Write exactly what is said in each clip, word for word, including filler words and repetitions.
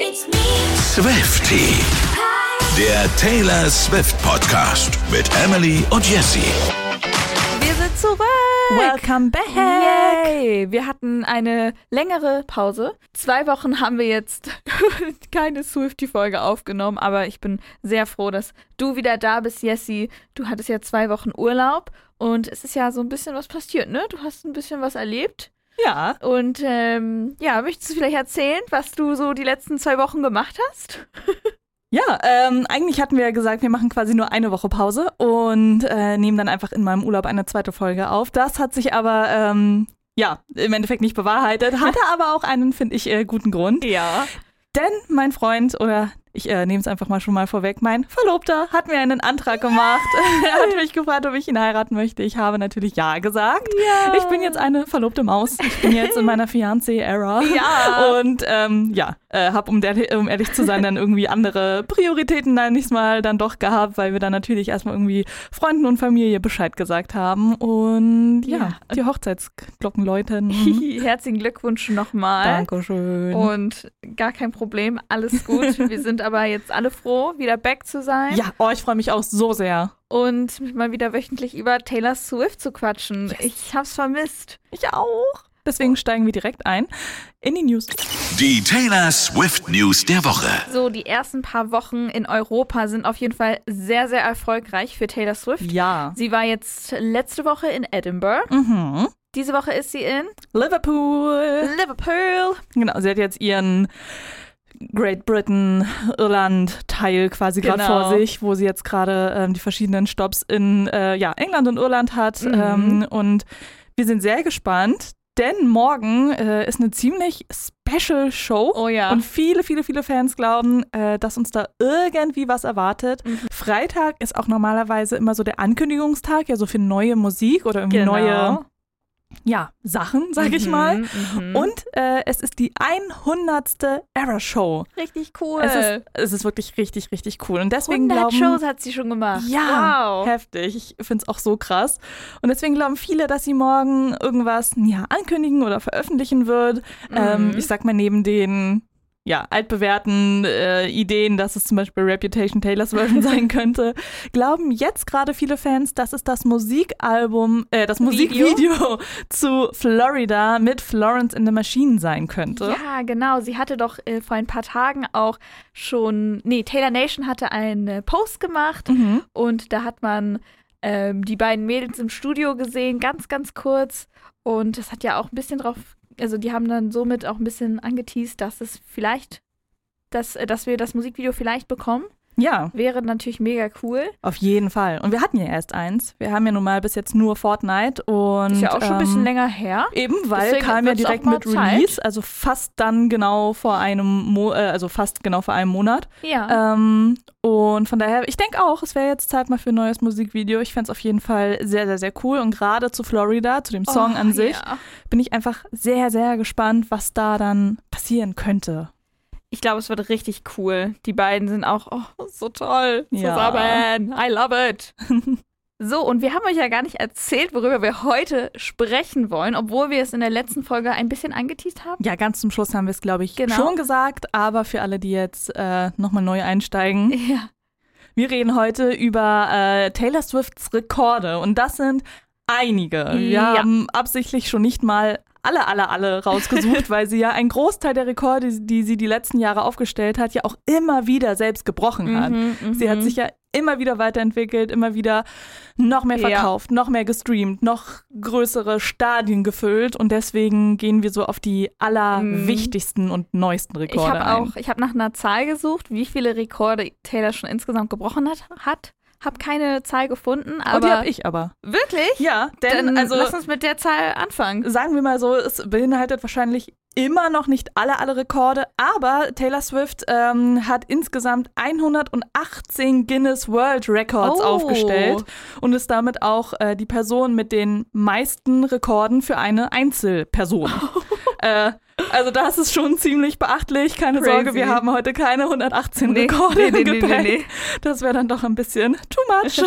It's me. Swiftie. Der Taylor Swift Podcast mit Emily und Jessie. Wir sind zurück. Welcome back. Yay. Wir hatten eine längere Pause. Zwei Wochen haben wir jetzt keine Swiftie-Folge aufgenommen, aber ich bin sehr froh, dass du wieder da bist, Jessie. Du hattest ja zwei Wochen Urlaub und es ist ja so ein bisschen was passiert, ne? Du hast ein bisschen was erlebt. Ja. Und ähm, ja, möchtest du vielleicht erzählen, was du so die letzten zwei Wochen gemacht hast? Ja, ähm, eigentlich hatten wir ja gesagt, wir machen quasi nur eine Woche Pause und äh, nehmen dann einfach in meinem Urlaub eine zweite Folge auf. Das hat sich aber, ähm, ja, im Endeffekt nicht bewahrheitet, hatte aber auch einen, finde ich, äh, guten Grund. Ja. Denn mein Freund, oder ich äh, nehme es einfach mal schon mal vorweg, mein Verlobter hat mir einen Antrag gemacht. Er hat mich gefragt, ob ich ihn heiraten möchte. Ich habe natürlich ja gesagt. Ja. Ich bin jetzt eine verlobte Maus. Ich bin jetzt in meiner Fiancé-Ära. Ja. Und ähm, ja, äh, habe, um, um ehrlich zu sein, dann irgendwie andere Prioritäten dann nächstes Mal dann doch gehabt, weil wir dann natürlich erstmal irgendwie Freunden und Familie Bescheid gesagt haben. Und ja, Ja. die Hochzeitsglocken läuten. Herzlichen Glückwunsch nochmal. Dankeschön. Und gar kein Problem, alles gut. Wir sind aber jetzt alle froh, wieder back zu sein. Ja, oh, ich freue mich auch so sehr. Und mal wieder wöchentlich über Taylor Swift zu quatschen. Yes. Ich hab's vermisst. Ich auch. Deswegen steigen wir direkt ein in die News. Die Taylor Swift News der Woche. So, die ersten paar Wochen in Europa sind auf jeden Fall sehr, sehr erfolgreich für Taylor Swift. Ja. Sie war jetzt letzte Woche in Edinburgh. Mhm. Diese Woche ist sie in Liverpool. Liverpool. Genau, sie hat jetzt ihren Great Britain, Irland-Teil quasi gerade Genau. vor sich, wo sie jetzt gerade ähm, die verschiedenen Stops in äh, ja, England und Irland hat. Mhm. Ähm, und wir sind sehr gespannt, denn morgen äh, ist eine ziemlich special Show. Oh ja. Und viele, viele, viele Fans glauben, äh, dass uns da irgendwie was erwartet. Mhm. Freitag ist auch normalerweise immer so der Ankündigungstag, ja so für neue Musik oder irgendwie Genau. neue ja, Sachen, sag ich Mhm, mal. mhm. Und äh, es ist die hundertste Era-Show. Richtig cool. Es ist, es ist wirklich richtig, richtig cool. Und deswegen hundert glauben... Shows hat sie schon gemacht. Ja, Wow. heftig. Ich finde es auch so krass. Und deswegen glauben viele, dass sie morgen irgendwas ja, ankündigen oder veröffentlichen wird. Mhm. Ähm, ich sag mal, neben den ja, altbewährten äh, Ideen, dass es zum Beispiel Reputation Taylors Version sein könnte, glauben jetzt gerade viele Fans, dass es das Musikalbum, äh, das Video? Musikvideo zu Florida mit Florence and the Machine sein könnte. Ja, genau. Sie hatte doch äh, vor ein paar Tagen auch schon, nee, Taylor Nation hatte einen äh, Post gemacht Mhm. und da hat man ähm, die beiden Mädels im Studio gesehen, ganz, ganz kurz. Und das hat ja auch ein bisschen drauf, also die haben dann somit auch ein bisschen angeteast, dass es vielleicht, dass, äh, dass wir das Musikvideo vielleicht bekommen. Ja, Wäre natürlich mega cool. auf jeden Fall. Und wir hatten ja erst eins. Wir haben ja nun mal bis jetzt nur Fortnite und Ist ja auch schon ein bisschen ähm, länger her. Eben, weil Deswegen kam ja wird's direkt auch mal mit Release, also fast dann genau vor einem Mo äh, also fast genau vor einem Monat. Ja. Ähm, und von daher, ich denke auch, es wäre jetzt Zeit mal für ein neues Musikvideo. Ich fände es auf jeden Fall sehr, sehr, sehr cool. Und gerade zu Florida, zu dem Song Oh, an sich, ja. bin ich einfach sehr, sehr gespannt, was da dann passieren könnte. Ich glaube, es wird richtig cool. Die beiden sind auch oh, so toll Ja. zusammen. I love it. So, und wir haben euch ja gar nicht erzählt, worüber wir heute sprechen wollen, obwohl wir es in der letzten Folge ein bisschen angeteast haben. Ja, ganz zum Schluss haben wir es, glaube ich, Genau. schon gesagt. Aber für alle, die jetzt äh, nochmal neu einsteigen, Ja. wir reden heute über äh, Taylor Swifts Rekorde. Und das sind einige. Wir Ja. haben absichtlich schon nicht mal alle, alle, alle rausgesucht, weil sie ja einen Großteil der Rekorde, die sie die letzten Jahre aufgestellt hat, ja auch immer wieder selbst gebrochen hat. Mhm, mhm. Sie hat sich ja immer wieder weiterentwickelt, immer wieder noch mehr Ja. verkauft, noch mehr gestreamt, noch größere Stadien gefüllt und deswegen gehen wir so auf die allerwichtigsten und neuesten Ich Rekorde habe ein. auch, ich habe nach einer Zahl gesucht, wie viele Rekorde Taylor schon insgesamt gebrochen hat. hat. Habe keine Zahl gefunden, Oh, aber die habe ich aber. wirklich? Ja, denn Dann also lass uns mit der Zahl anfangen. sagen wir mal so, es beinhaltet wahrscheinlich immer noch nicht alle, alle Rekorde, aber Taylor Swift ähm, hat insgesamt hundertachtzehn Guinness World Records Oh. aufgestellt und ist damit auch äh, die Person mit den meisten Rekorden für eine Einzelperson. äh, also das ist schon ziemlich beachtlich. Keine Crazy. Sorge, wir haben heute keine hundertachtzehn Nee, Rekorde nee, nee, im nee, Gepäck. nee, nee. Das wäre dann doch ein bisschen too much.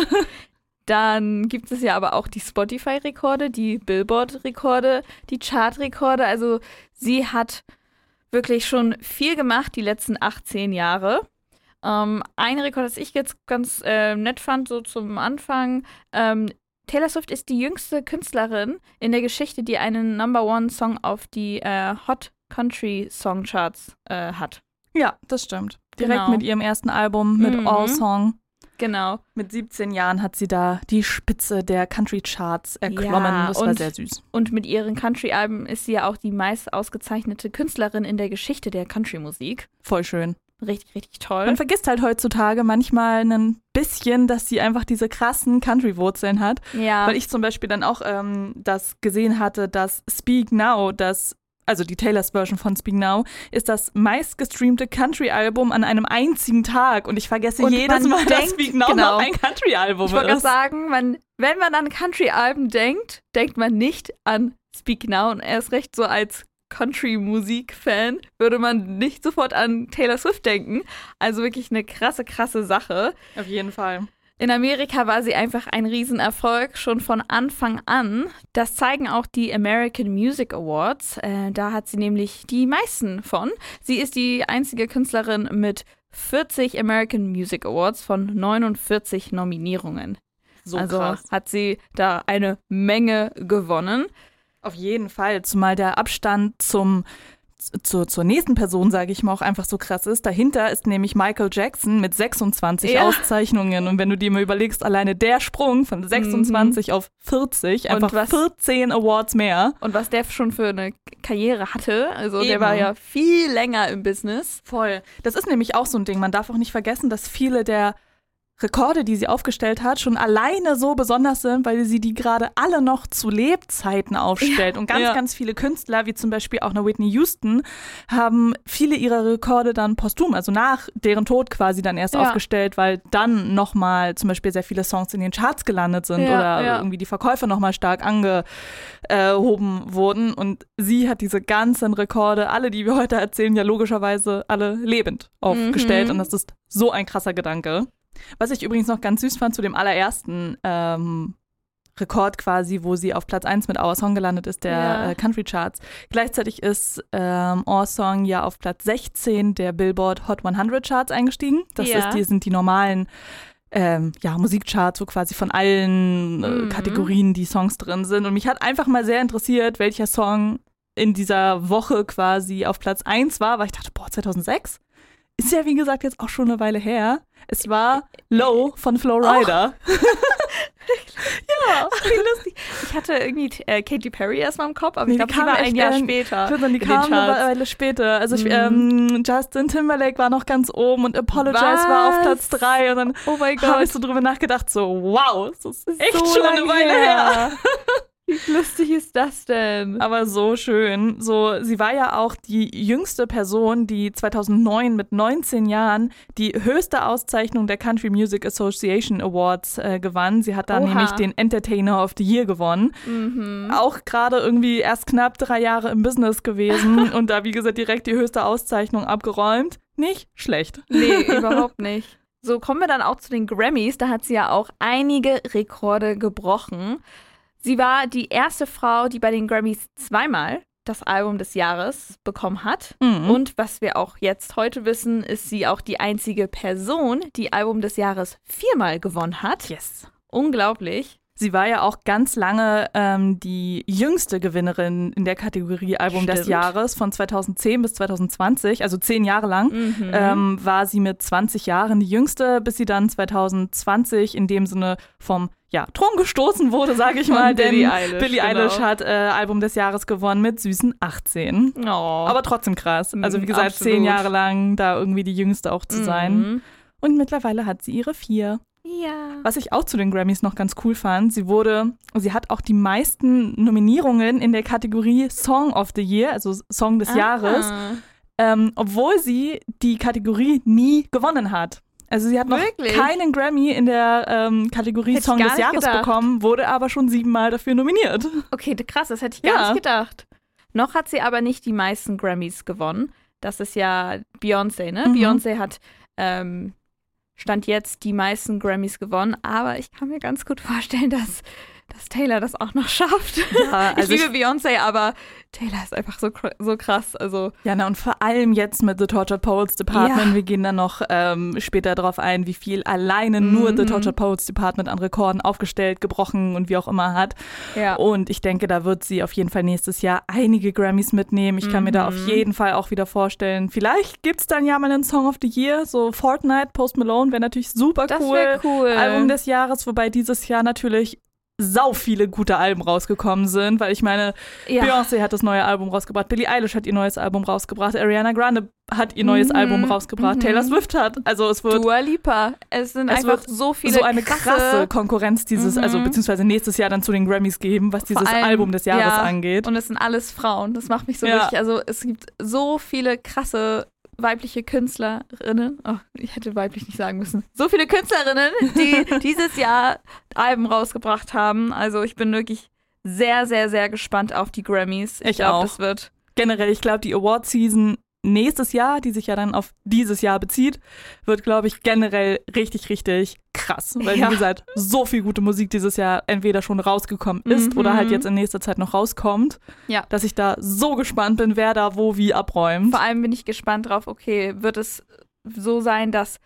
Dann gibt es ja aber auch die Spotify-Rekorde, die Billboard-Rekorde, die Chart-Rekorde. Also sie hat wirklich schon viel gemacht die letzten achtzehn Jahre. Ähm, ein Rekord, das ich jetzt ganz äh, nett fand, so zum Anfang. Ähm, Taylor Swift ist die jüngste Künstlerin in der Geschichte, die einen Number-One-Song auf die äh, Hot Country Song Charts äh, hat. Ja, das stimmt. Direkt Genau. mit ihrem ersten Album, mit Mhm. All Song. Genau. Mit siebzehn Jahren hat sie da die Spitze der Country Charts erklommen. Ja, das war und- sehr süß. Und mit ihren Country-Alben ist sie ja auch die meist ausgezeichnete Künstlerin in der Geschichte der Country-Musik. Voll schön. Richtig, richtig toll. Man vergisst halt heutzutage manchmal ein bisschen, dass sie einfach diese krassen Country-Wurzeln hat. ja. Weil ich zum Beispiel dann auch ähm, das gesehen hatte, dass Speak Now, das, also die Taylors Version von Speak Now, ist das meistgestreamte Country-Album an einem einzigen Tag. Und ich vergesse Und jedes man Mal, dass denkt- Speak Now genau. noch ein Country-Album Ich wollte gerade ist. sagen, man, wenn man an Country-Alben denkt, denkt man nicht an Speak Now und erst recht so als Country-Musik-Fan würde man nicht sofort an Taylor Swift denken. Also wirklich eine krasse, krasse Sache. Auf jeden Fall. In Amerika war sie einfach ein Riesenerfolg, schon von Anfang an. Das zeigen auch die American Music Awards. Äh, da hat sie nämlich die meisten von. Sie ist die einzige Künstlerin mit vierzig American Music Awards von neunundvierzig Nominierungen. So also krass. hat sie da eine Menge gewonnen. Auf jeden Fall, zumal der Abstand zum, zu, zur nächsten Person, sage ich mal, auch einfach so krass ist. Dahinter ist nämlich Michael Jackson mit sechsundzwanzig Ja. Auszeichnungen. Und wenn du dir mal überlegst, alleine der Sprung von sechsundzwanzig auf vierzig, einfach was- vierzehn Awards mehr. Und was der schon für eine Karriere hatte, also der Eben. war ja viel länger im Business. Voll. Das ist nämlich auch so ein Ding. Man darf auch nicht vergessen, dass viele der Rekorde, die sie aufgestellt hat, schon alleine so besonders sind, weil sie die gerade alle noch zu Lebzeiten aufstellt. Ja, Und ganz, ja. ganz viele Künstler, wie zum Beispiel auch eine Whitney Houston, haben viele ihrer Rekorde dann posthum, also nach deren Tod quasi dann erst Ja. aufgestellt, weil dann nochmal zum Beispiel sehr viele Songs in den Charts gelandet sind Ja, oder ja. irgendwie die Verkäufe nochmal stark angehoben wurden. Und sie hat diese ganzen Rekorde, alle, die wir heute erzählen, ja logischerweise alle lebend aufgestellt. Mhm. Und das ist so ein krasser Gedanke. Was ich übrigens noch ganz süß fand zu dem allerersten ähm, Rekord quasi, wo sie auf Platz eins mit Our Song gelandet ist, der Ja. äh, Country Charts. Gleichzeitig ist ähm, Our Song ja auf Platz sechzehn der Billboard Hot hundert Charts eingestiegen. Das Ja. ist, die sind die normalen ähm, ja, Musikcharts, wo quasi von allen äh, Mhm. Kategorien die Songs drin sind. Und mich hat einfach mal sehr interessiert, welcher Song in dieser Woche quasi auf Platz eins war, weil ich dachte, boah, zweitausendsechs? Ist ja, wie gesagt, jetzt auch schon eine Weile her. Es war Low von Flo Rida. Ja, wie lustig. Ich hatte irgendwie äh, Katy Perry erstmal im Kopf, aber Nee, ich die glaube, die kam war ein echt, Jahr ähm, später. Ich würde sagen, die in kam den eine Charts. Weile später. Also ich, Mhm. ähm, Justin Timberlake war noch ganz oben und Apologize Was? war auf Platz drei. Und dann Oh mein habe Gott. ich so drüber nachgedacht, so wow, das ist echt so schon eine lange Weile her. Wie lustig ist das denn? Aber so schön. So, sie war ja auch die jüngste Person, die zweitausendneun mit neunzehn Jahren die höchste Auszeichnung der Country Music Association Awards äh, gewann. Sie hat da Oha. nämlich den Entertainer of the Year gewonnen. Mhm. Auch gerade irgendwie erst knapp drei Jahre im Business gewesen und da, wie gesagt, direkt die höchste Auszeichnung abgeräumt. Nicht schlecht. Nee, überhaupt nicht. So, kommen wir dann auch zu den Grammys. Da hat sie ja auch einige Rekorde gebrochen. Sie war die erste Frau, die bei den Grammys zweimal das Album des Jahres bekommen hat. Mhm. Und was wir auch jetzt heute wissen, ist sie auch die einzige Person, die Album des Jahres viermal gewonnen hat. Yes. Unglaublich. Sie war ja auch ganz lange ähm, die jüngste Gewinnerin in der Kategorie Album des Stimmt. Jahres von zweitausendzehn bis zweitausendzwanzig, also zehn Jahre lang. Mhm. Ähm, war sie mit zwanzig Jahren die jüngste, bis sie dann zweitausendzwanzig in dem Sinne vom ja, Thron gestoßen wurde, sage ich Von mal. Denn Billie Eilish, Billie genau. Eilish hat äh, Album des Jahres gewonnen mit süßen achtzehn. oh. Aber trotzdem krass. Also wie Mhm, gesagt, absolut. zehn Jahre lang da irgendwie die jüngste auch zu sein. Mhm. Und mittlerweile hat sie ihre vier. Ja. Was ich auch zu den Grammys noch ganz cool fand, sie wurde, sie hat auch die meisten Nominierungen in der Kategorie Song of the Year, also Song des Ah. Jahres, ähm, obwohl sie die Kategorie nie gewonnen hat. Also sie hat noch Wirklich? keinen Grammy in der ähm, Kategorie Hätte ich Song gar des nicht Jahres gedacht. bekommen, wurde aber schon siebenmal dafür nominiert. Okay, krass, das hätte ich gar Ja. nicht gedacht. Noch hat sie aber nicht die meisten Grammys gewonnen. Das ist ja Beyoncé, ne? Mhm. Beyoncé hat ähm, Stand jetzt die meisten Grammys gewonnen, aber ich kann mir ganz gut vorstellen, dass dass Taylor das auch noch schafft. Ja, also ich liebe ich, Beyoncé, aber Taylor ist einfach so, so krass. Also. Ja, na, und vor allem jetzt mit The Tortured Poets Department. Ja. Wir gehen dann noch ähm, später darauf ein, wie viel alleine mhm. nur The Tortured Poets Department an Rekorden aufgestellt, gebrochen und wie auch immer hat. Ja. Und ich denke, da wird sie auf jeden Fall nächstes Jahr einige Grammys mitnehmen. Ich kann mhm. mir da auf jeden Fall auch wieder vorstellen, vielleicht gibt es dann ja mal einen Song of the Year, so Fortnite, Post Malone wäre natürlich super das cool. Das wäre cool. Album des Jahres, wobei dieses Jahr natürlich sau viele gute Alben rausgekommen sind, weil ich meine, ja. Beyoncé hat das neue Album rausgebracht, Billie Eilish hat ihr neues Album rausgebracht, Ariana Grande hat ihr neues mhm. Album rausgebracht, mhm. Taylor Swift hat, also es wird Dua Lipa, es sind es einfach so viele so eine krasse, krasse Konkurrenz dieses, mhm. also beziehungsweise nächstes Jahr dann zu den Grammys geben, was dieses allem, Album des Jahres ja. angeht. Und es sind alles Frauen, das macht mich so ja. richtig, also es gibt so viele krasse weibliche Künstlerinnen, oh, ich hätte weiblich nicht sagen müssen, so viele Künstlerinnen, die dieses Jahr Alben rausgebracht haben. Also ich bin wirklich sehr, sehr, sehr gespannt auf die Grammys. Ich, ich glaube, das wird generell, ich glaube, die Award-Season nächstes Jahr, die sich ja dann auf dieses Jahr bezieht, wird, glaube ich, generell richtig, richtig krass. Weil, ja. wie gesagt, so viel gute Musik dieses Jahr entweder schon rausgekommen ist mhm. oder halt jetzt in nächster Zeit noch rauskommt, ja. dass ich da so gespannt bin, wer da wo wie abräumt. Vor allem bin ich gespannt drauf, okay, wird es so sein, dass,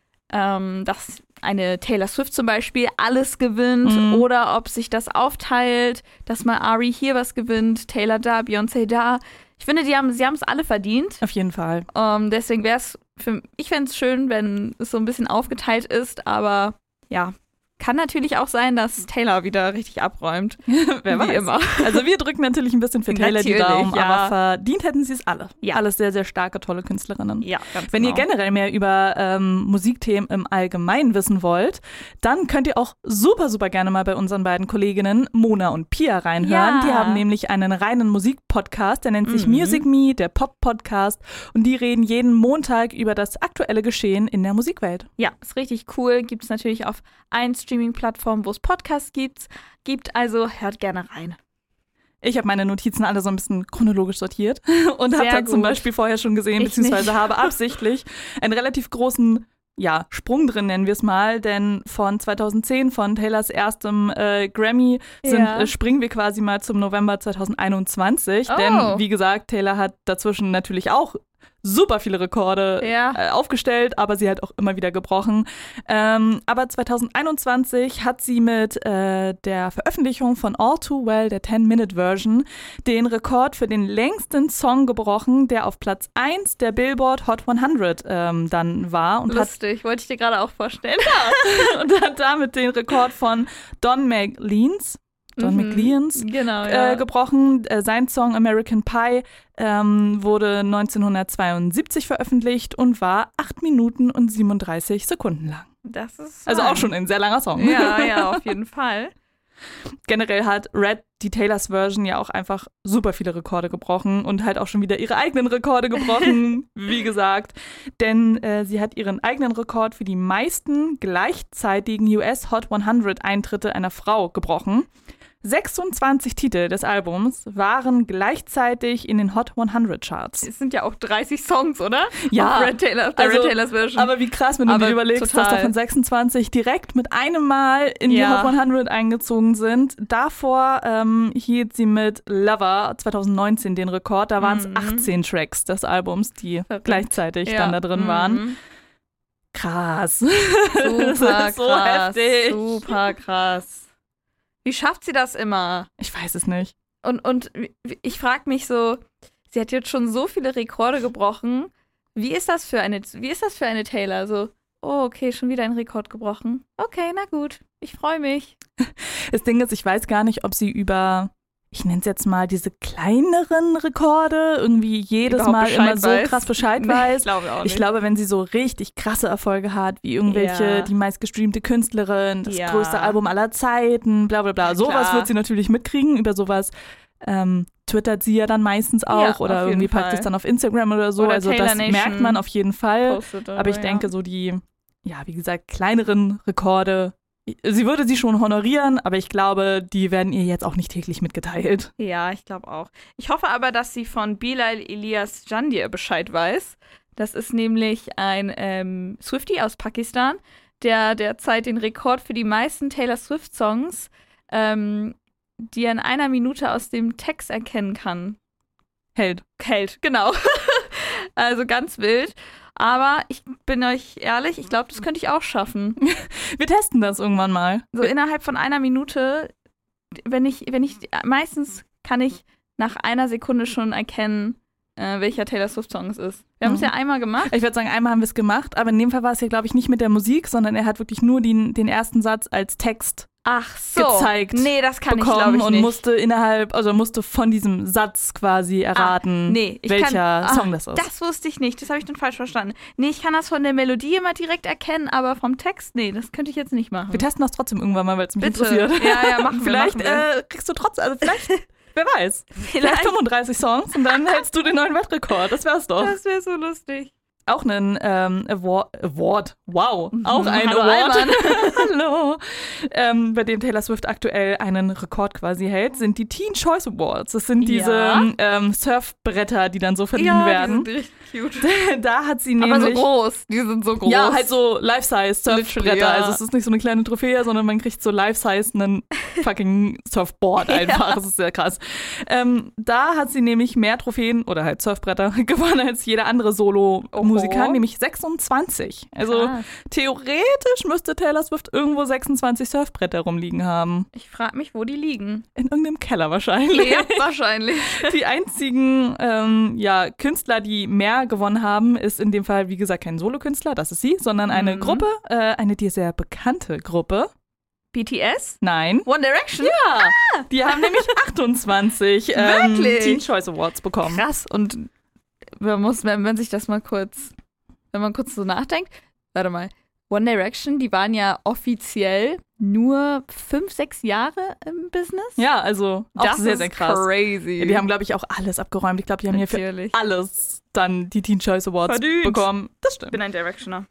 ähm, dass eine Taylor Swift zum Beispiel alles gewinnt mhm. oder ob sich das aufteilt, dass mal Ari hier was gewinnt, Taylor da, Beyoncé da. Ich finde, die haben, sie haben es alle verdient. Auf jeden Fall. Um, deswegen wäre es, ich fände es schön, wenn es so ein bisschen aufgeteilt ist, aber ja, kann natürlich auch sein, dass Taylor wieder richtig abräumt. Wer weiß. Wie immer. Also wir drücken natürlich ein bisschen für Taylor die Daumen, ja. aber verdient hätten sie es alle. Ja. Alles sehr, sehr starke, tolle Künstlerinnen. Ja, ganz Wenn genau. ihr generell mehr über ähm, Musikthemen im Allgemeinen wissen wollt, dann könnt ihr auch super, super gerne mal bei unseren beiden Kolleginnen Mona und Pia reinhören. Ja. Die haben nämlich einen reinen Musikpodcast, der nennt sich mhm. Music Me, der Pop-Podcast. Und die reden jeden Montag über das aktuelle Geschehen in der Musikwelt. Ja, ist richtig cool. Gibt es natürlich auf allen Streaming-Plattformen, wo es Podcasts gibt. gibt. Also hört gerne rein. Ich habe meine Notizen alle so ein bisschen chronologisch sortiert und habe da zum Beispiel vorher schon gesehen, ich beziehungsweise nicht. habe absichtlich einen relativ großen ja, Sprung drin, nennen wir es mal, denn von zweitausendzehn, von Taylors erstem äh, Grammy, sind, ja. äh, springen wir quasi mal zum November zweitausendeinundzwanzig, oh. denn wie gesagt, Taylor hat dazwischen natürlich auch super viele Rekorde ja. äh, aufgestellt, aber sie hat auch immer wieder gebrochen. Ähm, aber zweitausendeinundzwanzig hat sie mit äh, der Veröffentlichung von All Too Well, der ten-Minute-Version, den Rekord für den längsten Song gebrochen, der auf Platz eins der Billboard Hot hundert ähm, dann war. Und Lustig, hat, wollte ich dir gerade auch vorstellen. Ja. Und hat damit den Rekord von Don McLeans Don mhm. McLeans genau, ja. äh, gebrochen. Äh, sein Song American Pie ähm, wurde neunzehnhundertzweiundsiebzig veröffentlicht und war acht Minuten und siebenunddreißig Sekunden lang. Das ist also lang. auch schon ein sehr langer Song. Ja, ja, auf jeden Fall. Generell hat Red, die Taylors Version, ja auch einfach super viele Rekorde gebrochen und halt auch schon wieder ihre eigenen Rekorde gebrochen, wie gesagt. Denn äh, sie hat ihren eigenen Rekord für die meisten gleichzeitigen U S Hot hundert Eintritte einer Frau gebrochen. sechsundzwanzig Titel des Albums waren gleichzeitig in den Hot hundert Charts. Es sind ja auch dreißig Songs, oder? Ja. Auf Red Taylor, auf der also, Red Taylors Version. Aber wie krass, wenn du aber dir überlegst, total. dass davon sechsundzwanzig direkt mit einem Mal in die ja. Hot hundert eingezogen sind. Davor ähm, hielt sie mit Lover zweitausendneunzehn den Rekord. Da waren es mhm. achtzehn Tracks des Albums, die Verrückt. gleichzeitig ja. dann da drin mhm. waren. Krass. Super das ist so krass. heftig. Super krass. Wie schafft sie das immer? Ich weiß es nicht. Und, und ich frage mich so, sie hat jetzt schon so viele Rekorde gebrochen. Wie ist das für eine, wie ist das für eine Taylor? So, oh, okay, schon wieder ein Rekord gebrochen. Okay, na gut, ich freue mich. Das Ding ist, ich weiß gar nicht, ob sie über, ich nenne es jetzt mal, diese kleineren Rekorde irgendwie jedes Überhaupt Mal Bescheid immer so weiß. krass Bescheid Nee, weiß. ich glaube auch nicht. Ich glaube, wenn sie so richtig krasse Erfolge hat, wie irgendwelche, Ja. die meistgestreamte Künstlerin, das Ja. größte Album aller Zeiten, bla bla bla. Ja, sowas klar. wird sie natürlich mitkriegen. Über sowas ähm, twittert sie ja dann meistens auch Ja, oder auf jeden irgendwie packt Fall. es dann auf Instagram oder so. Oder also Taylor das Nation merkt man auf jeden Fall. Postet Aber ich ja. denke, so die, ja, wie gesagt, kleineren Rekorde, sie würde sie schon honorieren, aber ich glaube, die werden ihr jetzt auch nicht täglich mitgeteilt. Ja, ich glaube auch. Ich hoffe aber, dass sie von Bilal Elias Jandir Bescheid weiß. Das ist nämlich ein ähm, Swiftie aus Pakistan, der derzeit den Rekord für die meisten Taylor Swift-Songs ähm, die er in einer Minute aus dem Text erkennen kann. Held. Held, genau. Also ganz wild. Aber ich bin euch ehrlich, ich glaube, das könnte ich auch schaffen. Wir testen das irgendwann mal. So innerhalb von einer Minute, wenn ich, wenn ich, meistens kann ich nach einer Sekunde schon erkennen, äh, welcher Taylor Swift-Song es ist. Wir haben es Mhm. ja einmal gemacht. Ich würde sagen, einmal haben wir es gemacht, aber in dem Fall war es ja, glaube ich, nicht mit der Musik, sondern er hat wirklich nur den, den ersten Satz als Text Ach so. gezeigt Nee, das kann ich, bekommen glaube ich, und nicht. musste innerhalb, also musste von diesem Satz quasi erraten, ah, nee, ich welcher kann, Song ah, das ist. Das wusste ich nicht, das habe ich dann falsch verstanden. Nee, ich kann das von der Melodie immer direkt erkennen, aber vom Text, nee, das könnte ich jetzt nicht machen. Wir testen das trotzdem irgendwann mal, weil es mich Bitte. interessiert. Ja, ja, machen wir. Vielleicht machen wir. äh, kriegst du trotzdem, also vielleicht, wer weiß, vielleicht Vielleicht. fünfunddreißig Songs und dann hältst du den neuen Weltrekord. Das wär's doch. Das wäre so lustig. Auch einen ähm, Award, Award, wow, auch ein Hallo, Award, Alman. hallo, ähm, bei dem Taylor Swift aktuell einen Rekord quasi hält, sind die Teen Choice Awards. Das sind diese Ja. ähm, Surfbretter, die dann so verliehen Ja, werden. die sind richtig cute. Da hat sie nämlich... Aber so groß, die sind so groß. Ja, halt so Life-Size Surfbretter. Literally, ja. Also es ist nicht so eine kleine Trophäe, sondern man kriegt so Life-Size einen fucking Surfboard einfach. Ja. Das ist sehr krass. Ähm, da hat sie nämlich mehr Trophäen oder halt Surfbretter gewonnen als jeder andere Solo-Musiker, Oho. nämlich sechsundzwanzig. Also Krass. theoretisch müsste Taylor Swift irgendwo sechsundzwanzig Surfbretter rumliegen haben. Ich frage mich, wo die liegen. In irgendeinem Keller wahrscheinlich. Ja, wahrscheinlich. Die einzigen ähm, ja, Künstler, die mehr gewonnen haben, ist in dem Fall, wie gesagt, kein Solokünstler, das ist sie, sondern eine Mhm. Gruppe, äh, eine dir sehr bekannte Gruppe. B T S? Nein. One Direction? Ja, die haben nämlich achtundzwanzig ähm, Wirklich? Teen Choice Awards bekommen. Krass. Und man muss, wenn man sich das mal kurz, wenn man kurz so nachdenkt, warte mal, One Direction, die waren ja offiziell nur fünf, sechs Jahre im Business. Ja, also auch das sehr, ist sehr krass. crazy. Ja, die haben, glaube ich, auch alles abgeräumt. Ich glaube, die haben hier für Natürlich. alles dann die Teen Choice Awards Verdient. bekommen. Das Ich stimmt. bin ein Directioner.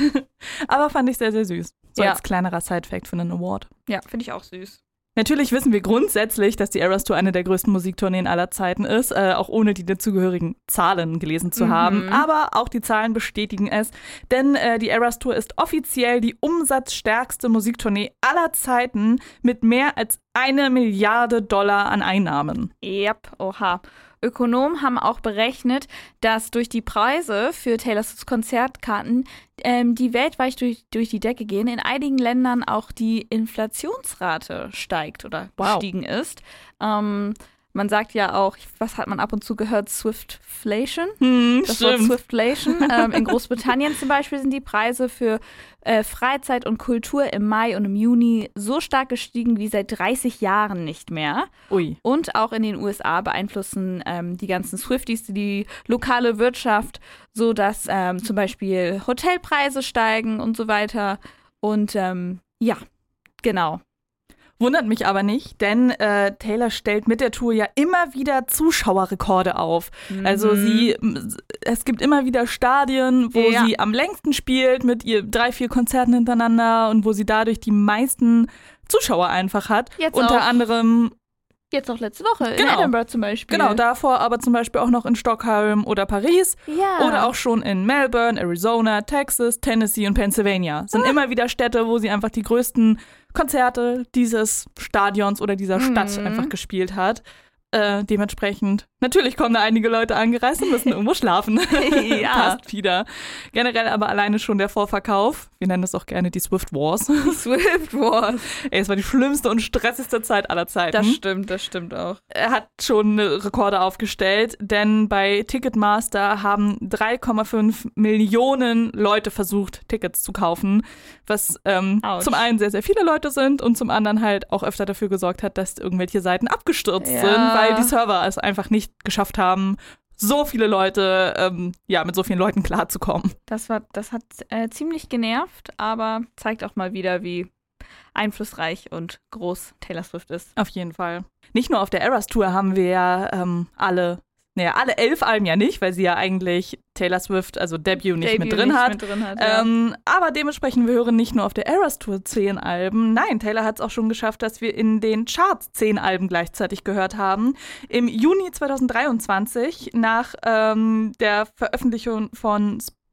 Aber fand ich sehr, sehr süß. So Ja. als kleinerer Side-Fact für einen Award. Ja, finde ich auch süß. Natürlich wissen wir grundsätzlich, dass die Eras Tour eine der größten Musiktourneen aller Zeiten ist, äh, auch ohne die dazugehörigen Zahlen gelesen zu Mhm. haben. Aber auch die Zahlen bestätigen es, denn äh, die Eras Tour ist offiziell die umsatzstärkste Musiktournee aller Zeiten mit mehr als eine Milliarde Dollar an Einnahmen. Yep, oha. Ökonomen haben auch berechnet, dass durch die Preise für Taylor Swifts Konzertkarten, ähm, die weltweit durch, durch die Decke gehen, in einigen Ländern auch die Inflationsrate steigt oder Wow. gestiegen ist. Ähm, man sagt ja auch, was hat man ab und zu gehört, Swiftflation? Hm, Das Wort Swiftflation. ähm, in Großbritannien zum Beispiel sind die Preise für äh, Freizeit und Kultur im Mai und im Juni so stark gestiegen wie seit dreißig Jahren nicht mehr. Ui. Und auch in den U S A beeinflussen ähm, die ganzen Swifties die lokale Wirtschaft, so dass ähm, zum Beispiel Hotelpreise steigen und so weiter. Und ähm, ja, genau. Wundert mich aber nicht, denn äh, Taylor stellt mit der Tour ja immer wieder Zuschauerrekorde auf. Also sie, es gibt immer wieder Stadien, wo Ja. sie am längsten spielt mit ihr drei, vier Konzerten hintereinander und wo sie dadurch die meisten Zuschauer einfach hat. Jetzt Unter auch. anderem, Jetzt auch letzte Woche in Genau. Edinburgh zum Beispiel. genau, davor aber zum Beispiel auch noch in Stockholm oder Paris Ja. oder auch schon in Melbourne, Arizona, Texas, Tennessee und Pennsylvania. Sind immer wieder Städte, wo sie einfach die größten Konzerte dieses Stadions oder dieser Stadt Mhm. einfach gespielt hat. Äh, dementsprechend, natürlich kommen da einige Leute angereist und müssen irgendwo schlafen. Ja. Passt wieder. Generell aber alleine schon der Vorverkauf. Wir nennen das auch gerne die Swift Wars. Swift Wars. Ey, es war die schlimmste und stressigste Zeit aller Zeiten. Das stimmt, das stimmt auch. Er hat schon Rekorde aufgestellt, denn bei Ticketmaster haben drei Komma fünf Millionen Leute versucht, Tickets zu kaufen, was ähm, Autsch. zum einen sehr, sehr viele Leute sind und zum anderen halt auch öfter dafür gesorgt hat, dass irgendwelche Seiten abgestürzt Ja. sind, weil die Server es einfach nicht geschafft haben, so viele Leute, ähm, ja, mit so vielen Leuten klarzukommen. Das, war, das hat äh, ziemlich genervt, aber zeigt auch mal wieder, wie einflussreich und groß Taylor Swift ist. Auf jeden Fall. Nicht nur auf der Eras Tour haben wir ja ähm, alle, naja, alle elf Alben ja nicht, weil sie ja eigentlich Taylor Swift, also Debut, nicht Debut mit drin nicht hat. Mit drin hat ja. Ähm, aber dementsprechend, wir hören nicht nur auf der Eras Tour zehn Alben. Nein, Taylor hat es auch schon geschafft, dass wir in den Charts zehn Alben gleichzeitig gehört haben. Im Juni zweitausenddreiundzwanzig, nach ähm, der Veröffentlichung von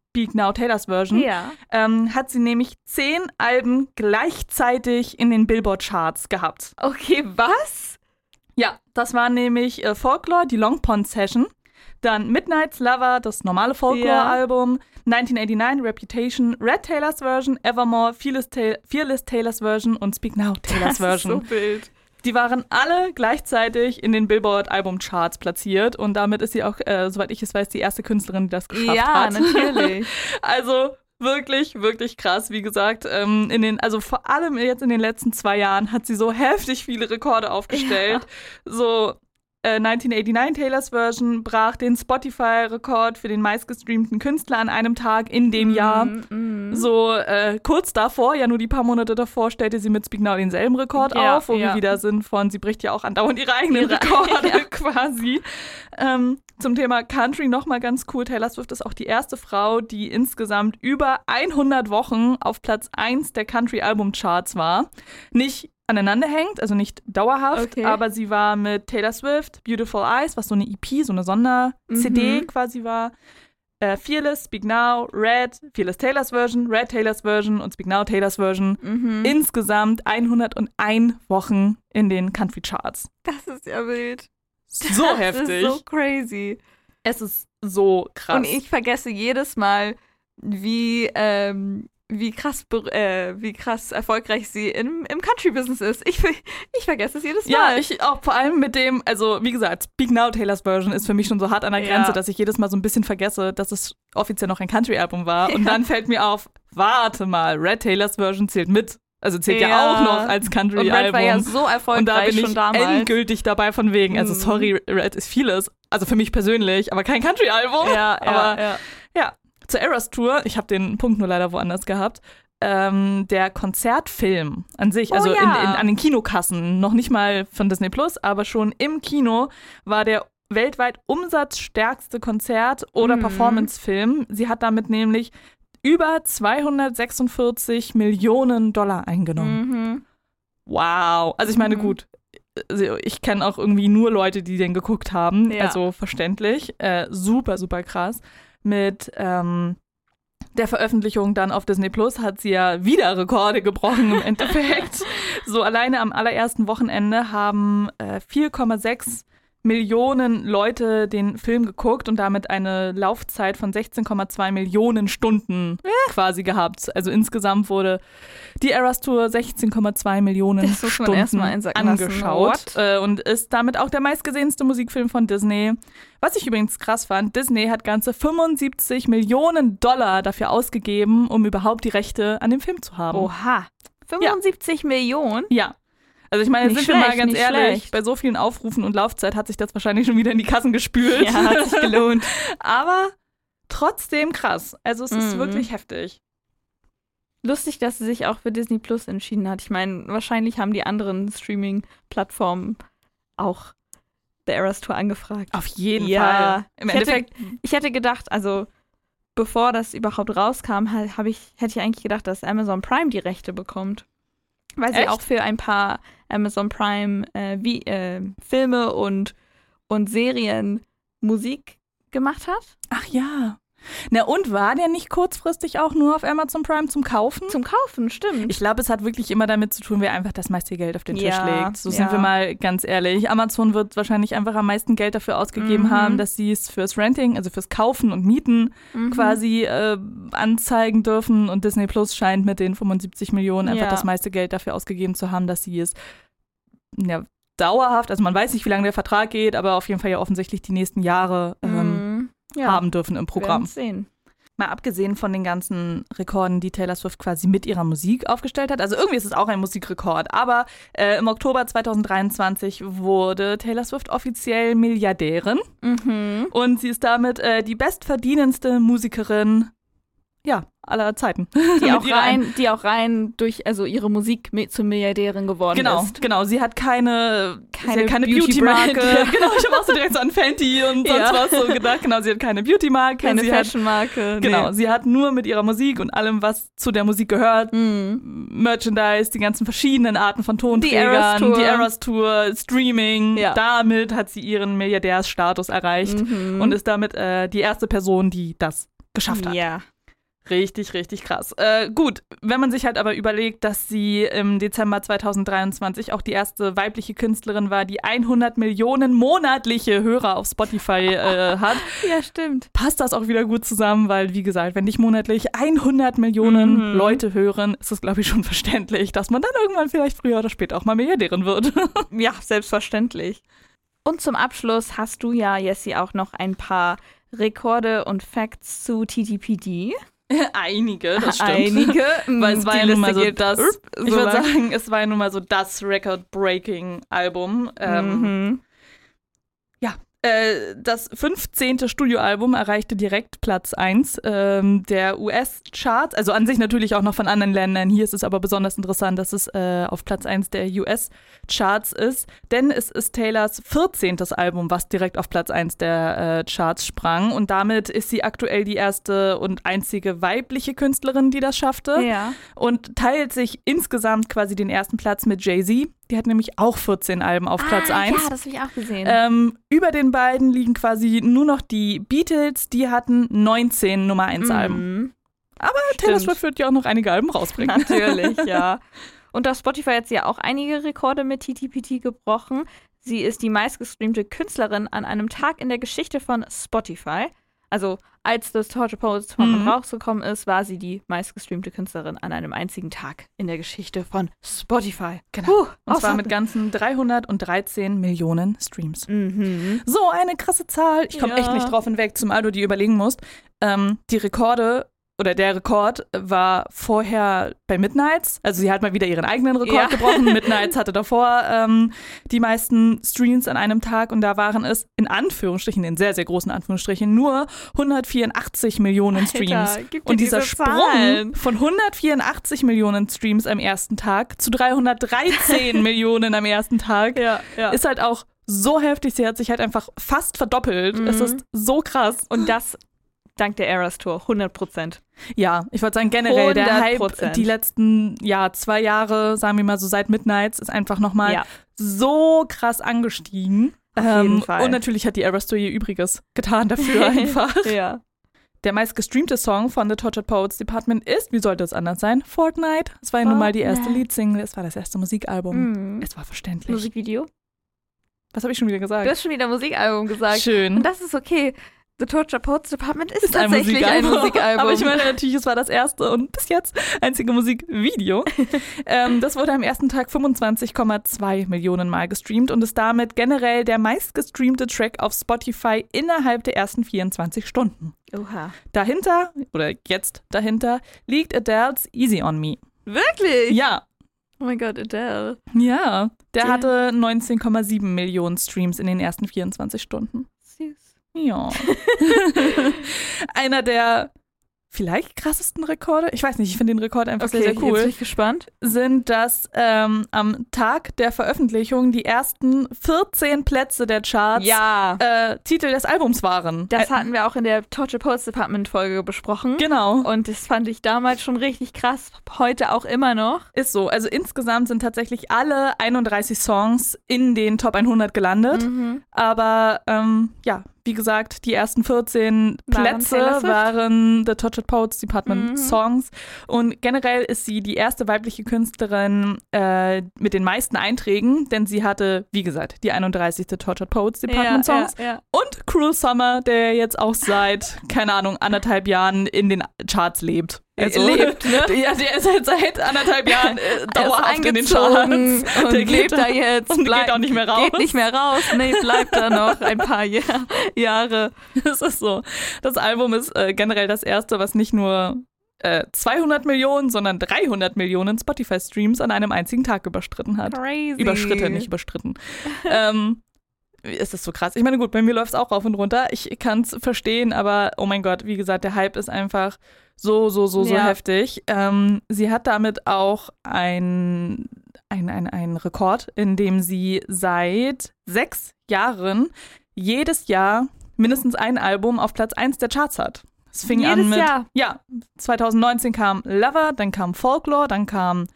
Speak Now, Taylor's Version, Ja. ähm, hat sie nämlich zehn Alben gleichzeitig in den Billboard-Charts gehabt. Okay, was? Ja, das war nämlich äh, Folklore, die Long Pond Session, dann Midnight's Lover, das normale Folklore-Album, neunzehnhundertneunundachtzig, Reputation, Red Taylor's Version, Evermore, Fearless, Ta- Fearless Taylor's Version und Speak Now, Taylor's Das Version. ist so wild. Die waren alle gleichzeitig in den Billboard-Album-Charts platziert und damit ist sie auch, äh, soweit ich es weiß, die erste Künstlerin, die das geschafft Ja, hat. natürlich. Also wirklich, wirklich krass. Wie gesagt, ähm, in den, also vor allem jetzt in den letzten zwei Jahren hat sie so heftig viele Rekorde aufgestellt. So äh, neunzehnhundertneunundachtzig Taylor's Version brach den Spotify-Rekord für den meistgestreamten Künstler an einem Tag in dem Jahr. Mm, mm. So äh, kurz davor, ja nur die paar Monate davor, stellte sie mit Speak Now denselben Rekord Ja, auf, wo ja. wir wieder sind von, sie bricht ja auch andauernd ihre eigenen Ihre- Rekorde ja. quasi. Ähm, zum Thema Country nochmal ganz cool, Taylor Swift ist auch die erste Frau, die insgesamt über hundert Wochen auf Platz eins der Country-Album-Charts war. Nicht aneinander hängt, also nicht dauerhaft, Okay. aber sie war mit Taylor Swift, Beautiful Eyes, was so eine E P, so eine Sonder-C D Mhm. quasi war, äh, Fearless, Speak Now, Red, Fearless Taylor's Version, Red Taylor's Version und Speak Now Taylor's Version. Mhm. Insgesamt hunderteins Wochen in den Country-Charts. Das ist ja wild. So das heftig. Das ist so crazy. Es ist so krass. Und ich vergesse jedes Mal, wie, ähm, wie, krass, ber- äh, wie krass erfolgreich sie im, im Country-Business ist. Ich, ver- ich vergesse es jedes Ja, Mal. ich auch vor allem mit dem, also wie gesagt, Speak Now Taylor's Version ist für mich schon so hart an der Grenze, Ja. dass ich jedes Mal so ein bisschen vergesse, dass es offiziell noch ein Country-Album war. Und Ja. dann fällt mir auf, warte mal, Red Taylor's Version zählt mit. Also zählt ja, Ja. auch noch als Und Country-Album. Red war ja so erfolgreich Und da bin schon ich damals. endgültig dabei von wegen, also Mhm. sorry, Red ist vieles, also für mich persönlich, aber kein Country-Album. Ja, ja, aber ja. ja, zur Eras Tour, ich habe den Punkt nur leider woanders gehabt, ähm, der Konzertfilm an sich, Oh also ja. in, in, an den Kinokassen, noch nicht mal von Disney Plus, aber schon im Kino war der weltweit umsatzstärkste Konzert- oder Mhm. Performance-Film. Sie hat damit nämlich über zweihundertsechsundvierzig Millionen Dollar eingenommen. Mhm. Wow. Also ich meine, Mhm. gut, also ich kenne auch irgendwie nur Leute, die den geguckt haben. Ja. Also verständlich. Äh, super, super krass. Mit ähm, der Veröffentlichung dann auf Disney Plus hat sie ja wieder Rekorde gebrochen im Endeffekt. So alleine am allerersten Wochenende haben äh, vier Komma sechs Millionen Leute den Film geguckt und damit eine Laufzeit von sechzehn Komma zwei Millionen Stunden quasi gehabt. Also insgesamt wurde die Eras Tour sechzehn Komma zwei Millionen Das muss man Stunden erst mal einsacken lassen. angeschaut What? äh, und ist damit auch der meistgesehenste Musikfilm von Disney. Was ich übrigens krass fand, Disney hat ganze fünfundsiebzig Millionen Dollar dafür ausgegeben, um überhaupt die Rechte an dem Film zu haben. Oha. fünfundsiebzig Millionen? Ja. Also ich meine, Nicht sind wir mal schlecht, ganz nicht ehrlich, schlecht. bei so vielen Aufrufen und Laufzeit hat sich das wahrscheinlich schon wieder in die Kassen gespült. Ja, hat sich gelohnt. Aber trotzdem krass. Also es ist Mhm. wirklich heftig. Lustig, dass sie sich auch für Disney Plus entschieden hat. Ich meine, wahrscheinlich haben die anderen Streaming-Plattformen auch The Eras Tour angefragt. Auf jeden Ja. Fall. Im Ich hätte- Endeffekt, Ich hätte gedacht, also bevor das überhaupt rauskam, ha- hab ich, hätte ich eigentlich gedacht, dass Amazon Prime die Rechte bekommt. Weil sie Echt? auch für ein paar Amazon Prime äh, wie, äh, Filme und, und Serien Musik gemacht hat. ach ja. Na und war der nicht kurzfristig auch nur auf Amazon Prime zum Kaufen? Zum Kaufen, stimmt. Ich glaube, es hat wirklich immer damit zu tun, wer einfach das meiste Geld auf den Tisch Ja, legt. So ja. sind wir mal ganz ehrlich. Amazon wird wahrscheinlich einfach am meisten Geld dafür ausgegeben Mhm. haben, dass sie es fürs Renting, also fürs Kaufen und Mieten Mhm. quasi äh, anzeigen dürfen. Und Disney Plus scheint mit den fünfundsiebzig Millionen einfach Ja. das meiste Geld dafür ausgegeben zu haben, dass sie es ja, dauerhaft, also man weiß nicht, wie lange der Vertrag geht, aber auf jeden Fall ja offensichtlich die nächsten Jahre ähm, Mhm. Ja, haben dürfen im Programm. werden's sehen. Mal abgesehen von den ganzen Rekorden, die Taylor Swift quasi mit ihrer Musik aufgestellt hat. Also irgendwie ist es auch ein Musikrekord. Aber äh, im Oktober zweitausenddreiundzwanzig wurde Taylor Swift offiziell Milliardärin. Mhm. Und sie ist damit äh, die bestverdienendste Musikerin, ja, aller Zeiten. Die Mit auch ihrer- rein, die auch rein durch also ihre Musik mi- zur Milliardärin geworden Genau, ist. genau. Sie hat keine, Keine sie hat keine Beauty-Brand. Beauty-Marke. Genau, ich habe auch so direkt so an Fenty und sonst Ja. was so gedacht. Genau, sie hat keine Beauty-Marke. Keine sie hat, Fashion-Marke. Genau, sie hat nur mit ihrer Musik und allem, was zu der Musik gehört, Mhm. Merchandise, die ganzen verschiedenen Arten von Tonträgern, Eras Tour. die Eras Tour, Streaming. Ja. Damit hat sie ihren Milliardärsstatus erreicht Mhm. und ist damit äh, die erste Person, die das geschafft hat. Ja. Richtig, richtig krass. Äh, gut, wenn man sich halt aber überlegt, dass sie im Dezember zweitausenddreiundzwanzig auch die erste weibliche Künstlerin war, die hundert Millionen monatliche Hörer auf Spotify äh, hat. Ja, stimmt. Passt das auch wieder gut zusammen, weil, wie gesagt, wenn dich monatlich hundert Millionen mhm. Leute hören, ist es, glaube ich, schon verständlich, dass man dann irgendwann vielleicht früher oder später auch mal Milliardärin wird. Ja, selbstverständlich. Und zum Abschluss hast du ja, Jessie, auch noch ein paar Rekorde und Facts zu T T P D. Einige, das stimmt. Einige, weil es war ja nun mal so das, ich so würde sagen, es war ja nun mal so das Record-Breaking-Album. Ähm, mhm. Ja, äh, das fünfzehnte Studioalbum erreichte direkt Platz eins ähm, der U S-Charts, also an sich natürlich auch noch von anderen Ländern. Hier ist es aber besonders interessant, dass es äh, auf Platz eins der U S-Charts ist, denn es ist Taylors vierzehntes Album, was direkt auf Platz eins der äh, Charts sprang, und damit ist sie aktuell die erste und einzige weibliche Künstlerin, die das schaffte, ja. und teilt sich insgesamt quasi den ersten Platz mit Jay-Z. Die hat nämlich auch vierzehn Alben auf Platz ah, eins. Ja, das habe ich auch gesehen. Ähm, über den beiden liegen quasi nur noch die Beatles, die hatten neunzehn Nummer eins Alben. Mhm. Aber Taylor Swift wird ja auch noch einige Alben rausbringen. Natürlich, ja. Und auf Spotify hat sie ja auch einige Rekorde mit T T P D gebrochen. Sie ist die meistgestreamte Künstlerin an einem Tag in der Geschichte von Spotify. Also als das Tortured Poets Department mhm. rausgekommen ist, war sie die meistgestreamte Künstlerin an einem einzigen Tag in der Geschichte von Spotify. Genau. Puh, und zwar mit ganzen dreihundertdreizehn Millionen Streams. Mhm. So eine krasse Zahl. Ich komme ja. echt nicht drauf hinweg, zumal du dir überlegen musst. Ähm, die Rekorde oder der Rekord war vorher bei Midnights. Also sie hat mal wieder ihren eigenen Rekord ja. gebrochen. Midnights hatte davor ähm, die meisten Streams an einem Tag, und da waren es in Anführungsstrichen, in sehr, sehr großen Anführungsstrichen, nur hundertvierundachtzig Millionen Streams. Alter, gib dir und dieser diese Sprung Zahlen. von hundertvierundachtzig Millionen Streams am ersten Tag zu dreihundertdreizehn Millionen am ersten Tag ja, ja. ist halt auch so heftig. Sie hat sich halt einfach fast verdoppelt. Mhm. Es ist so krass. Und das dank der Eras Tour, hundert Prozent. Ja, ich würde sagen, generell der hundert Prozent. Hype die letzten ja, zwei Jahre, sagen wir mal so seit Midnights, ist einfach nochmal ja. so krass angestiegen. Auf jeden ähm, Fall. Und natürlich hat die Eras Tour ihr Übriges getan dafür einfach. ja. Der meistgestreamte Song von The Tortured Poets Department ist, wie sollte es anders sein, Fortnite. Es war ja nun mal die erste Leadsingle, es war das erste Musikalbum. Mhm. Es war verständlich. Musikvideo? Was habe ich schon wieder gesagt? Du hast schon wieder Musikalbum gesagt. Schön. Und das ist okay. The Tortured Poets Department ist, ist tatsächlich ein Musikalbum. ein Musikalbum. Aber ich meine natürlich, es war das erste und bis jetzt einzige Musikvideo. ähm, das wurde am ersten Tag fünfundzwanzig Komma zwei Millionen Mal gestreamt und ist damit generell der meistgestreamte Track auf Spotify innerhalb der ersten vierundzwanzig Stunden. Oha. Dahinter, oder jetzt dahinter, liegt Adele's Easy on Me. Wirklich? Ja. Oh mein Gott, Adele. Ja, der Ja. hatte neunzehn Komma sieben Millionen Streams in den ersten vierundzwanzig Stunden. Süß. Ja. Einer der vielleicht krassesten Rekorde, ich weiß nicht, ich finde den Rekord einfach Okay, sehr, sehr cool, jetzt bin ich gespannt. sind, dass ähm, am Tag der Veröffentlichung die ersten vierzehn Plätze der Charts Ja. äh, Titel des Albums waren. Das Ä- hatten wir auch in der Tortured Poets Department Folge besprochen. Genau. Und das fand ich damals schon richtig krass. Heute auch immer noch. Ist so. Also insgesamt sind tatsächlich alle einunddreißig Songs in den Top hundert gelandet. Mhm. Aber ähm, ja, wie gesagt, die ersten vierzehn Waren Plätze Taylor Swift. waren The Tortured Poets Department Mhm. Songs. Und generell ist sie die erste weibliche Künstlerin äh, mit den meisten Einträgen, denn sie hatte, wie gesagt, die einunddreißigste Tortured Poets Department ja, Songs. Ja, ja. Und Cruel Summer, der jetzt auch seit, keine Ahnung, anderthalb Jahren in den Charts lebt. Also, Lebt, ne? Ja, der ist halt seit anderthalb Jahren äh, dauerhaft in den eingezogen Charts. und Der lebt da jetzt. und bleib- geht auch nicht mehr raus. Geht nicht mehr raus. Nee, bleibt da noch ein paar Jahr, Jahre. Das ist so. Das Album ist äh, generell das erste, was nicht nur äh, zweihundert Millionen, sondern dreihundert Millionen Spotify-Streams an einem einzigen Tag überstritten hat. Crazy. Überschritten, nicht überstritten. ähm, ist das so krass? Ich meine, gut, bei mir läuft es auch rauf und runter. Ich kann es verstehen, aber oh mein Gott, wie gesagt, der Hype ist einfach so, so, so, so Ja. heftig. Ähm, sie hat damit auch ein, ein, ein, ein Rekord, in dem sie seit sechs Jahren jedes Jahr mindestens ein Album auf Platz eins der Charts hat. Es fing Jedes an mit, Jahr? ja, zwanzig neunzehn kam Lover, dann kam Folklore, dann kam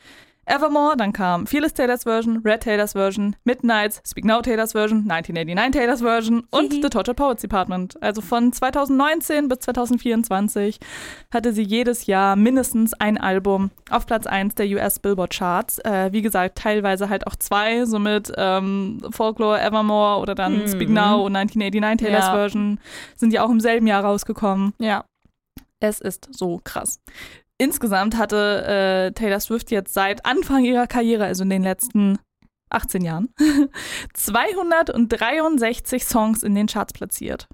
Evermore, dann kam Fearless Taylor's Version, Red Taylor's Version, Midnights, Speak Now Taylor's Version, neunzehnhundertneunundachtzig Taylor's Version und The Tortured Poets Department. Also von zweitausendneunzehn bis zweitausendvierundzwanzig hatte sie jedes Jahr mindestens ein Album auf Platz eins der U S Billboard Charts. Äh, wie gesagt, teilweise halt auch zwei, somit ähm, Folklore, Evermore oder dann mm. Speak Now und neunzehnhundertneunundachtzig Taylor's ja. Version sind ja auch im selben Jahr rausgekommen. Ja. Es ist so krass. Insgesamt hatte äh, Taylor Swift jetzt seit Anfang ihrer Karriere, also in den letzten achtzehn Jahren, zweihundertdreiundsechzig Songs in den Charts platziert.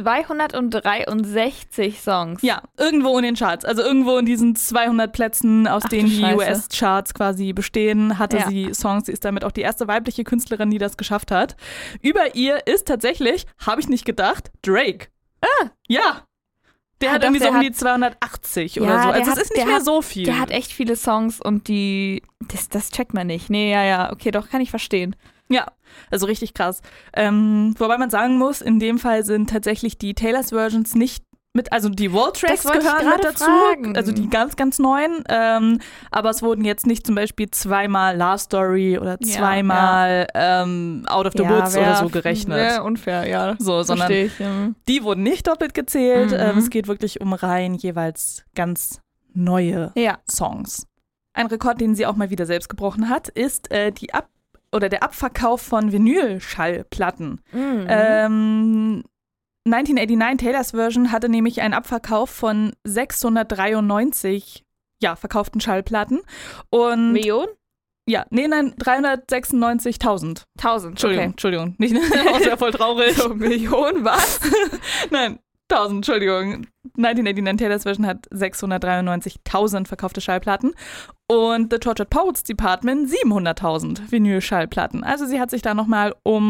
zweihundertdreiundsechzig Songs? Ja, irgendwo in den Charts. Also irgendwo in diesen zweihundert Plätzen, aus Ach, denen die Scheiße. U S-Charts quasi bestehen, hatte ja. sie Songs. Sie ist damit auch die erste weibliche Künstlerin, die das geschafft hat. Über ihr ist tatsächlich, habe ich nicht gedacht, Drake. Ah! Ja! Der ah, hat irgendwie so um hat, die zweihundertachtzig ja, oder so. Also hat, es ist nicht mehr hat, so viel. Der hat echt viele Songs und die, das, das checkt man nicht. Nee, ja, ja, okay, doch, kann ich verstehen. Ja, also richtig krass. Ähm, wobei man sagen muss, in dem Fall sind tatsächlich die Taylor's Versions nicht mit, also die World-Tracks gehören mit dazu, fragen. also die ganz, ganz neuen, ähm, aber es wurden jetzt nicht zum Beispiel zweimal Love Story oder zweimal ja, ja. Ähm, Out of the ja, Woods wär, oder so gerechnet. Wäre unfair, ja. So, sondern ich, ja. die wurden nicht doppelt gezählt. Mhm. Ähm, es geht wirklich um rein jeweils ganz neue ja. Songs. Ein Rekord, den sie auch mal wieder selbst gebrochen hat, ist äh, die Ab- oder der Abverkauf von Vinylschallplatten. Mhm. Ähm, neunzehnhundertneunundachtzig Taylor's Version hatte nämlich einen Abverkauf von sechshundertdreiundneunzig ja, verkauften Schallplatten. Und Millionen? Ja, nee, nein, dreihundertsechsundneunzigtausend. Tausend, Entschuldigung, okay. Entschuldigung. Nicht, auch sehr voll traurig. So, Millionen, was? Nein, tausend, Entschuldigung. neunzehnhundertneunundachtzig Taylor's Version hat sechshundertdreiundneunzigtausend verkaufte Schallplatten und The Tortured Poets Department siebenhunderttausend Vinyl-Schallplatten. Also sie hat sich da nochmal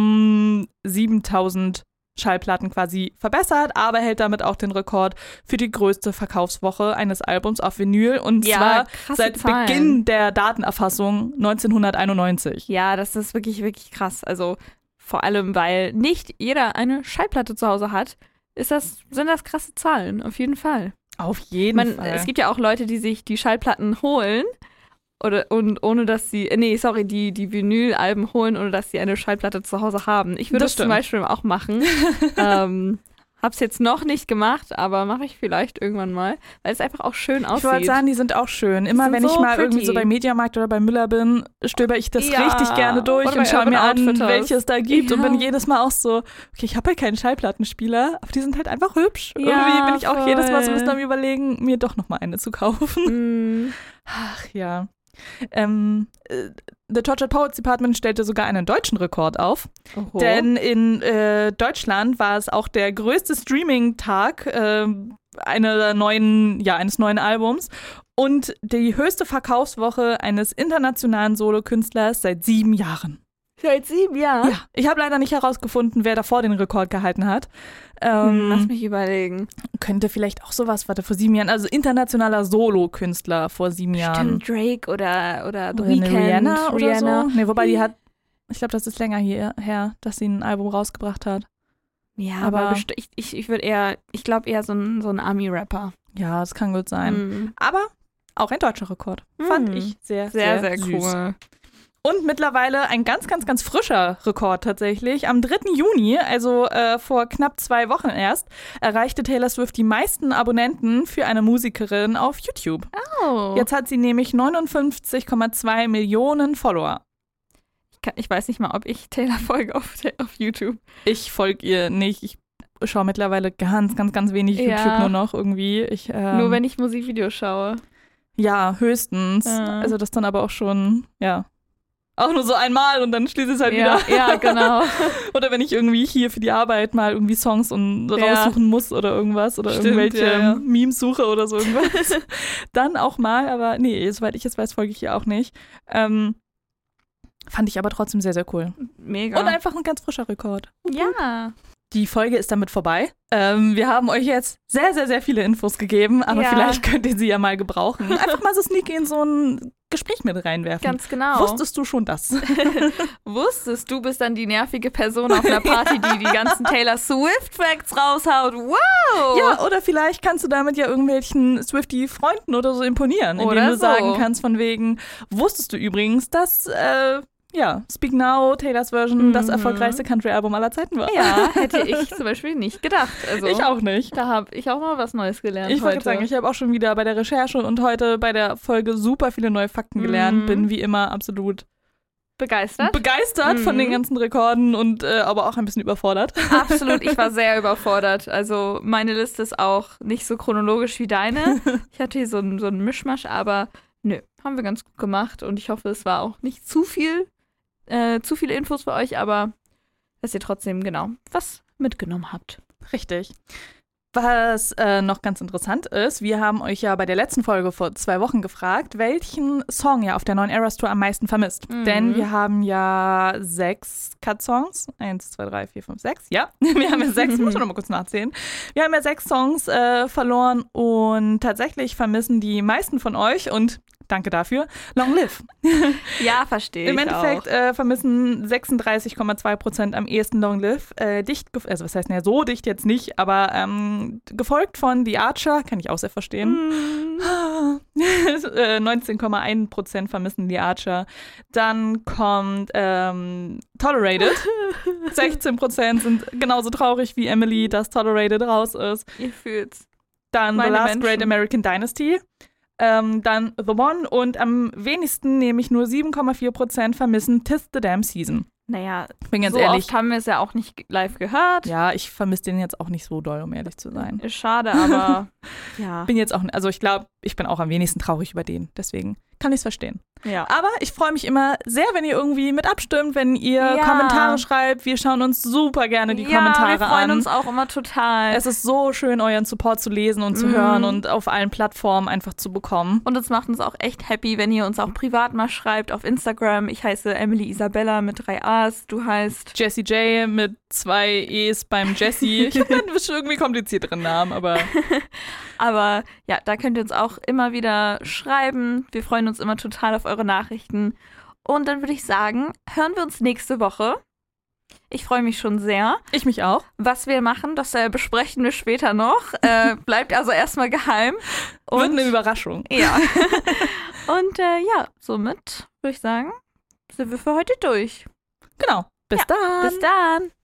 um siebentausend Schallplatten quasi verbessert, aber hält damit auch den Rekord für die größte Verkaufswoche eines Albums auf Vinyl und ja, zwar seit Zahlen. Beginn der Datenerfassung neunzehnhunderteinundneunzig. Ja, das ist wirklich, wirklich krass. Also vor allem, weil nicht jeder eine Schallplatte zu Hause hat, ist das, sind das krasse Zahlen, auf jeden Fall. Auf jeden Man, Fall. Es gibt ja auch Leute, die sich die Schallplatten holen oder und ohne dass sie, nee, sorry, die, die Vinylalben holen, ohne dass sie eine Schallplatte zu Hause haben. Ich würde das, das zum Beispiel auch machen. ähm, hab's jetzt noch nicht gemacht, aber mache ich vielleicht irgendwann mal, weil es einfach auch schön aussieht. Ich wollte sagen, die sind auch schön. Immer wenn so ich mal pretty. irgendwie so bei Mediamarkt oder bei Müller bin, stöber ich das ja. richtig gerne durch und schaue mir an, Outfitters. welche es da gibt ja. und bin jedes Mal auch so, okay, ich habe halt keinen Schallplattenspieler, aber die sind halt einfach hübsch. Ja, irgendwie bin ich auch voll. jedes Mal so ein bisschen am Überlegen, mir doch noch mal eine zu kaufen. Mm. Ach ja. Ähm, äh, The Tortured Poets Department stellte sogar einen deutschen Rekord auf, Oho. denn in äh, Deutschland war es auch der größte Streaming-Tag äh, einer neuen, ja, eines neuen Albums und die höchste Verkaufswoche eines internationalen Solokünstlers seit sieben Jahren. Seit sieben Jahren? Ja, ich habe leider nicht herausgefunden, wer davor den Rekord gehalten hat. Ähm, hm, lass mich überlegen. Könnte vielleicht auch sowas, warte, vor sieben Jahren, also internationaler Solokünstler vor sieben Jahren. Stimmt, Drake oder, oder The Oder Weeknd. eine Rihanna, oder Rihanna. so. Nee, wobei die hat, ich glaube, das ist länger hier, her, dass sie ein Album rausgebracht hat. Ja, aber, aber best- ich, ich, ich würde eher, ich glaube eher so ein, so ein Army-Rapper. Ja, das kann gut sein. Mhm. Aber auch ein deutscher Rekord. Fand Mhm. ich sehr, Sehr, sehr, sehr, süß. cool. Und mittlerweile ein ganz, ganz, ganz frischer Rekord tatsächlich. Am dritten Juni, also äh, vor knapp zwei Wochen erst, erreichte Taylor Swift die meisten Abonnenten für eine Musikerin auf YouTube. Oh. Jetzt hat sie nämlich neunundfünfzig Komma zwei Millionen Follower. Ich, kann, ich weiß nicht mal, ob ich Taylor folge auf, auf YouTube. Ich folge ihr nicht. Ich schaue mittlerweile ganz, ganz, ganz wenig Ja. YouTube nur noch irgendwie. Ich, ähm, Nur wenn ich Musikvideos schaue. Ja, höchstens. Ja. Also das dann aber auch schon, ja. Auch nur so einmal und dann schließe ich es halt Ja, wieder. ja, genau. Oder wenn ich irgendwie hier für die Arbeit mal irgendwie Songs und Ja. raussuchen muss oder irgendwas oder Stimmt, irgendwelche ja, ja. Memes suche oder so irgendwas. Dann auch mal, aber nee, soweit ich es weiß, folge ich ihr auch nicht. Ähm, fand ich aber trotzdem sehr, sehr cool. Mega. Und einfach ein ganz frischer Rekord. ja. Die Folge ist damit vorbei. Ähm, wir haben euch jetzt sehr, sehr, sehr viele Infos gegeben, aber Ja. vielleicht könnt ihr sie ja mal gebrauchen. Einfach mal so sneaky in so ein Gespräch mit reinwerfen. Ganz genau. Wusstest du schon das? Wusstest du, bist dann die nervige Person auf einer Party, die die ganzen Taylor Swift-Facts raushaut. Wow! Ja, oder vielleicht kannst du damit ja irgendwelchen Swiftie-Freunden oder so imponieren, indem Oder du so. sagen kannst von wegen, wusstest du übrigens, dass, äh, ja, Speak Now, Taylors Version, Mhm. das erfolgreichste Country-Album aller Zeiten war. Ja, hätte ich zum Beispiel nicht gedacht. Also, Ich auch nicht. Da habe ich auch mal was Neues gelernt Ich wollte heute. sagen, ich habe auch schon wieder bei der Recherche und heute bei der Folge super viele neue Fakten gelernt. Mhm. Bin wie immer absolut Begeistert? begeistert Mhm. von den ganzen Rekorden und äh, aber auch ein bisschen überfordert. Absolut, ich war sehr überfordert. Also meine Liste ist auch nicht so chronologisch wie deine. Ich hatte hier so einen so einen Mischmasch, aber nö, haben wir ganz gut gemacht und ich hoffe, es war auch nicht zu viel, äh, zu viele Infos für euch, aber dass ihr trotzdem genau was mitgenommen habt. Richtig. Was äh, noch ganz interessant ist, wir haben euch ja bei der letzten Folge vor zwei Wochen gefragt, welchen Song ihr auf der neuen Eras Tour am meisten vermisst. Mhm. Denn wir haben ja sechs Cut-Songs. Eins, zwei, drei, vier, fünf, sechs. Ja, wir haben ja sechs. Muss ich noch mal kurz nachzählen. Wir haben ja sechs Songs äh, verloren und tatsächlich vermissen die meisten von euch und danke dafür, Long Live. Ja, verstehe Im ich Endeffekt auch. äh, vermissen sechsunddreißig Komma zwei Prozent am ehesten Long Live. Äh, dicht, gef- also was heißt denn ja so dicht jetzt nicht, aber ähm, gefolgt von The Archer, kann ich auch sehr verstehen. Mhm. äh, neunzehn Komma eins Prozent vermissen The Archer. Dann kommt ähm, Tolerated. sechzehn Prozent sind genauso traurig wie Emily, dass Tolerated raus ist. Ihr fühlt's. Dann The Meine Last Menschen. Great American Dynasty. Ähm, dann The One und am wenigsten, nämlich nur sieben Komma vier Prozent vermissen Tis the Damn Season. Naja, Ich bin ganz so ehrlich, oft haben wir es ja auch nicht live gehört. ja, ich vermisse den jetzt auch nicht so doll, um ehrlich zu sein. Ist schade, aber ja. Bin jetzt auch, also ich glaube, ich bin auch am wenigsten traurig über den, deswegen kann ich es verstehen. ja. Aber ich freue mich immer sehr, wenn ihr irgendwie mit abstimmt, wenn ihr Ja. Kommentare schreibt. Wir schauen uns super gerne die ja, Kommentare wir freuen an. uns auch immer total. Es ist so schön, euren Support zu lesen und zu Mhm. hören und auf allen Plattformen einfach zu bekommen. Und es macht uns auch echt happy, wenn ihr uns auch privat mal schreibt auf Instagram. Ich heiße Emily Isabella mit drei A's. Du heißt Jessie J mit zwei E's beim Jessie. Ich habe irgendwie komplizierteren Namen, aber Aber ja, da könnt ihr uns auch immer wieder schreiben. Wir freuen uns immer total auf eure Nachrichten. Und dann würde ich sagen, hören wir uns nächste Woche. Ich freue mich schon sehr. ich mich auch. Was wir machen, das äh, besprechen wir später noch. Äh, bleibt also erstmal geheim. Wird Und eine Überraschung. ja. Und äh, ja, somit würde ich sagen, sind wir für heute durch. Genau. Bis dann. Bis dann.